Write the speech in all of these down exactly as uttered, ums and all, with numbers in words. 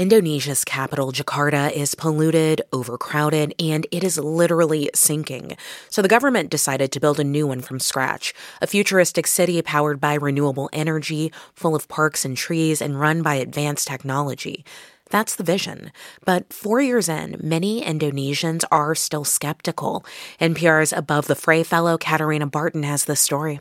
Indonesia's capital, Jakarta, is polluted, overcrowded, and it is literally sinking. So the government decided to build a new one from scratch, a futuristic city powered by renewable energy, full of parks and trees, and run by advanced technology. That's the vision. But four years in, many Indonesians are still skeptical. N P R's Above the Fray fellow Katarina Barton has this story.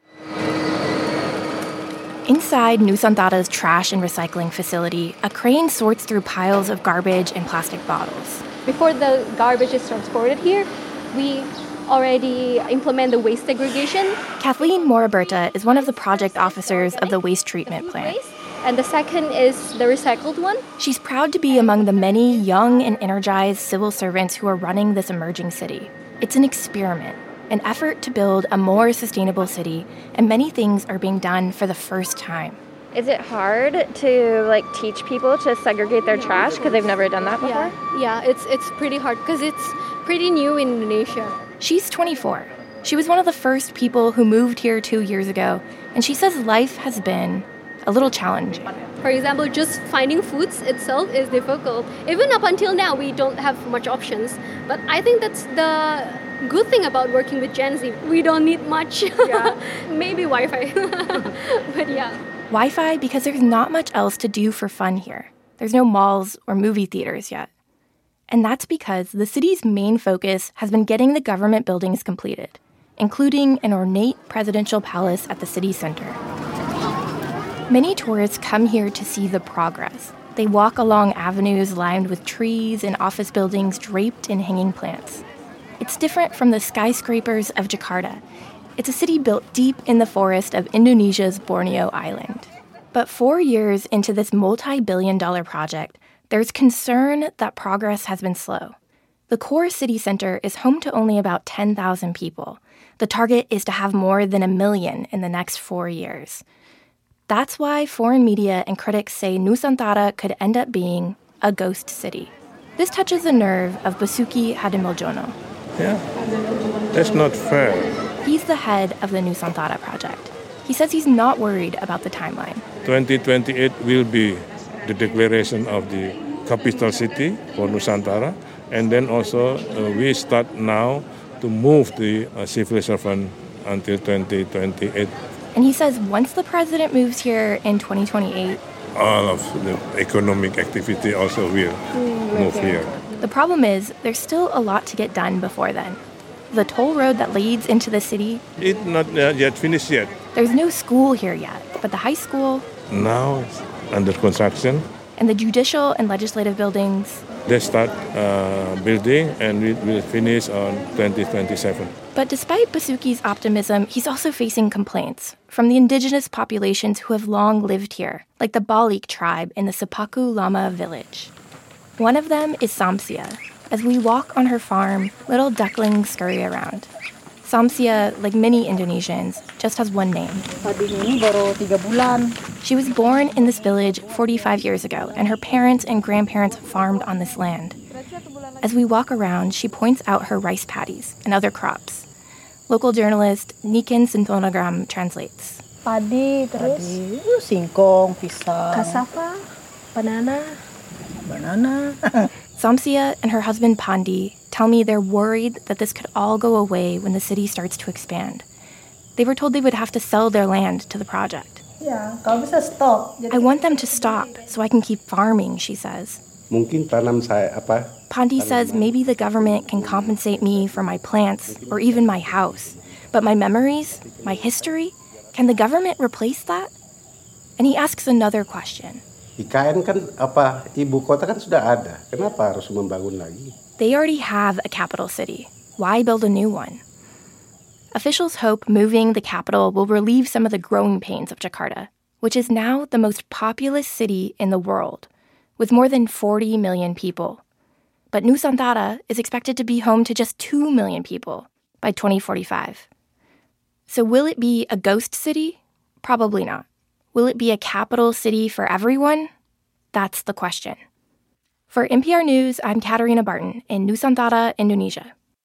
Inside Nusantara's trash and recycling facility, a crane sorts through piles of garbage and plastic bottles. Before the garbage is transported here, we already implement the waste segregation. Kathleen Moraberta is one of the project officers of the waste treatment plant. And the second is the recycled one. She's proud to be among the many young and energized civil servants who are running this emerging city. It's an experiment, an effort to build a more sustainable city, and many things are being done for the first time. Is it hard to like teach people to segregate their trash because they've never done that before? Yeah, yeah it's it's pretty hard because it's pretty new in Indonesia. She's twenty-four. She was one of the first people who moved here two years ago, and she says life has been a little challenging. For example, just finding foods itself is difficult. Even up until now, we don't have much options. But I think that's the good thing about working with Gen Z. We don't need much. Yeah. Maybe Wi-Fi. But yeah. Wi-Fi because there's not much else to do for fun here. There's no malls or movie theaters yet. And that's because the city's main focus has been getting the government buildings completed, including an ornate presidential palace at the city center. Many tourists come here to see the progress. They walk along avenues lined with trees and office buildings draped in hanging plants. It's different from the skyscrapers of Jakarta. It's a city built deep in the forest of Indonesia's Borneo Island. But four years into this multi-billion dollar project, there's concern that progress has been slow. The core city center is home to only about ten thousand people. The target is to have more than a million in the next four years. That's why foreign media and critics say Nusantara could end up being a ghost city. This touches the nerve of Basuki Hadimuljono. Yeah, that's not fair. He's the head of the Nusantara project. He says he's not worried about the timeline. twenty twenty-eight will be the declaration of the capital city for Nusantara. And then also uh, we start now to move the uh, civil servant until twenty twenty-eight. And he says once the president moves here in twenty twenty-eight, all of the economic activity also will mm, move here. The problem is there's still a lot to get done before then. The toll road that leads into the city, it's not uh, yet finished yet. There's no school here yet, but the high school, now it's under construction. And the judicial and legislative buildings, they start uh, building and we will finish on twenty twenty-seven. But despite Basuki's optimism, he's also facing complaints from the indigenous populations who have long lived here, like the Balik tribe in the Sepaku Lama village. One of them is Samsia. As we walk on her farm, little ducklings scurry around. Samsia, like many Indonesians, just has one name. She was born in this village forty-five years ago, and her parents and grandparents farmed on this land. As we walk around, she points out her rice paddies and other crops. Local journalist Niken Sintonagram translates. Padi, terus singkong, pisang, cassava, banana, banana. Samsia and her husband Pandi tell me they're worried that this could all go away when the city starts to expand. They were told they would have to sell their land to the project. Yeah, kalau bisa stop. I want them to stop so I can keep farming, she says. Mungkin tanam saya apa? Pandi says maybe the government can compensate me for my plants or even my house. But my memories, my history, can the government replace that? And he asks another question. I K N kan apa, ibu kota kan sudah ada. Kenapa harus membangun lagi? They already have a capital city. Why build a new one? Officials hope moving the capital will relieve some of the growing pains of Jakarta, which is now the most populous city in the world, with more than forty million people. But Nusantara is expected to be home to just two million people by twenty forty-five. So will it be a ghost city? Probably not. Will it be a capital city for everyone? That's the question. For N P R News, I'm Katarina Barton in Nusantara, Indonesia.